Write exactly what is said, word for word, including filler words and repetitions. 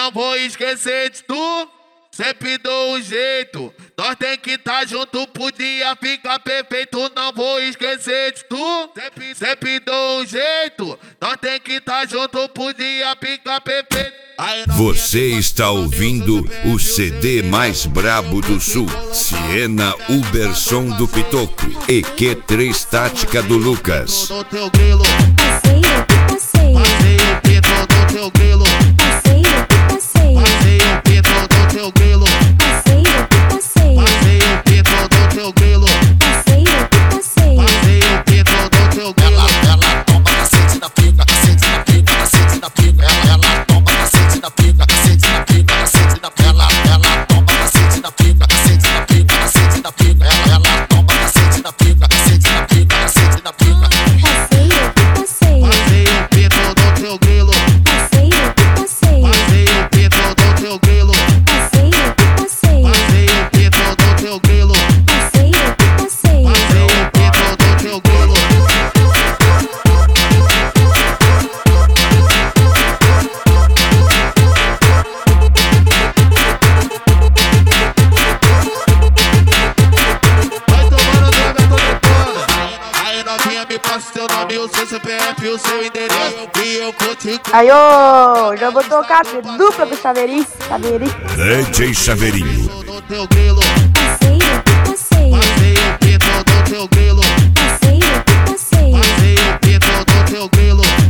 não vou esquecer de tu. Sempre dou um jeito, nós tem que tá junto, podia ficar perfeito. Não vou esquecer de tu. Sempre, sempre dou um jeito, nós tem que tá junto, podia ficar perfeito. Você está ouvindo o C D mais brabo do sul, Siena Uberson do Pitoco e Q três Tática do Lucas. Passeio que passeio, Passeio Pedro do teu grilo, passeio que passeio, passeio Pedro do teu grilo, passeio que passeio, passeio Pedro do teu grilo, passeio que passeio. passeio Pedro do teu grilo. Ela toma cacete na pica, cacete na pica, cacete na pica. Ela, ela toma cacete na pica, cacete na pica, cacete na pica. Ela, ela toma cacete na pica, cacete na pica, cacete na pica. Ela, ela toma cacete na pica, cacete na pica, cacete na pica. Passeio que passeio, Passeio Pedro do teu grilo, passeio que passeio, passeio Pedro do teu grilo, passeio que passeio, passeio Pedro do teu grilo, passeio que passeio. passeio Pedro do teu grilo. Vai tomando droga toda toda. Aí novinha me passa seu nome, o seu C P F, o seu endereço e eu contigo. Aí, ô, já vou tocar a dupla do Chaveirinho, Chaveirinho. D J Chaveirinho. Do teu grilo, Passeio que passeio, passeio Pedro do teu grilo, passeio que passeio, passeio Pedro do teu grilo.